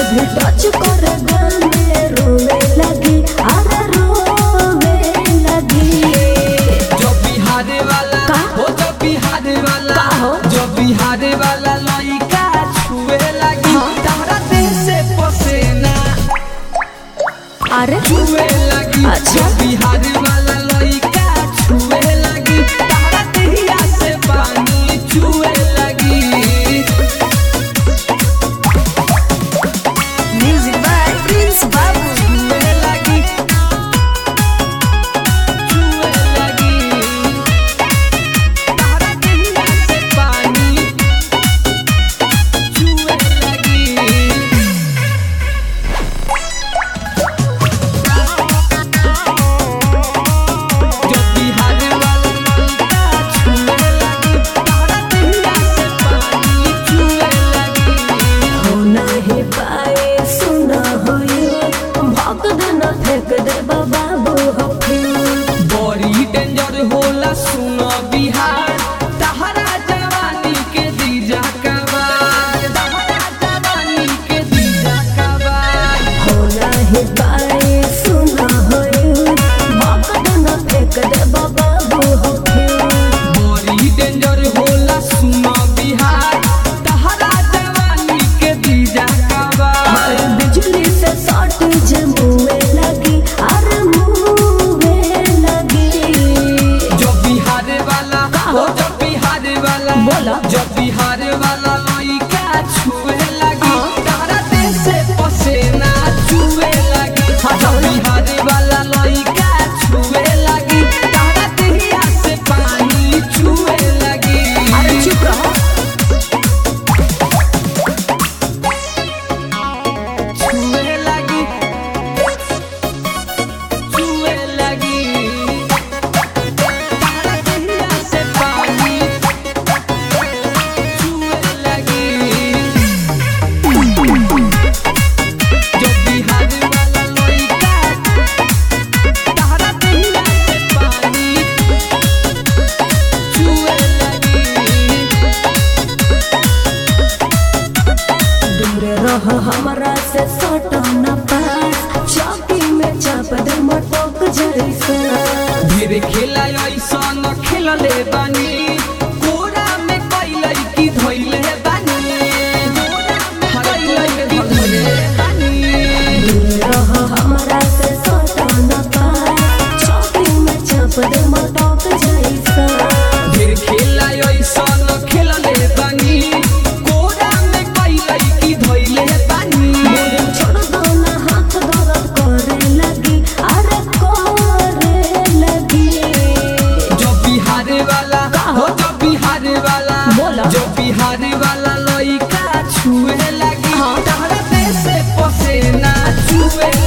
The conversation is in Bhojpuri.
भी टच कर गाने रोवे लगी, अरे रोवे लगी। जो बिहार वाला हो, जो बिहार वाला हो, जो बिहार वाला लइका छुए लगी, तारा देह से पसेना अरे छुए लगी। अच्छा। जो बिहार वाला लइका छुए लगी, तारा देहिया से पानी छुए लगी। म्यूजिक बाय प्रिंस बाबू। छुए लगी, छुए लगी, तारा देहिया से पानी छुए लगी। जो बिहार वाला लइका छुए लगी, तारा देहिया से पानी छुए लगी। हो नहीं पाए सुना हो भग देना फेंक दे बाबू हो फिर। बड़ी डेंजर होला सुनो बिहार, तहरा जवानी के दीजा कबार, तहरा जवानी के दीजा कबार। हो नहीं पाए सुना हो भग देना फेंक दे बाबू हो फिर। बड़ी डेंजर होला सुनो बिहार, तहरा जवानी के दीजा कबार। और बिजली से शॉट जमुए लगी, अरे मुँहे लगी। जो बिहार वाला हो, जो बिहार वाला बोला। जो बिहार वाला लइका छुए लगी, तारा देह से पसेना छुए लगी। जो बिहार वाला लइका छुए लगी, तारा देहिया से पानी छुए लगी। अरे चुप रहो। छुए लगी, छुए लगी, तारा देहिया से पानी छुए लगी। जो बिहार वाला लइका, तारा देहिया से पानी छुए लगी। दूर रहो हमरा से सटो न पास, चौकी में चाप दे मटक जैसा। ढेर खेला ऐसा न खेलले बानी, कोरा में कैलै की धोइले बानी, कोरा में कैलै की धोइले बानी। दूर रहो हमरा से सटो न पास, चौकी में चाप दे मटक जैसा। ढेर खेला ऐसा न खेलले बानी, कोरा में कैलै की धोइले बानी। मोरे छोड़ दो ना हाथ दर्द करे लगी, अरे करे लगी। जो बिहार वाला हो, जो बिहार वाला बोला। जो बिहार वाला लइका छुए लगी, हाँ। तारा देह से पसेना छुए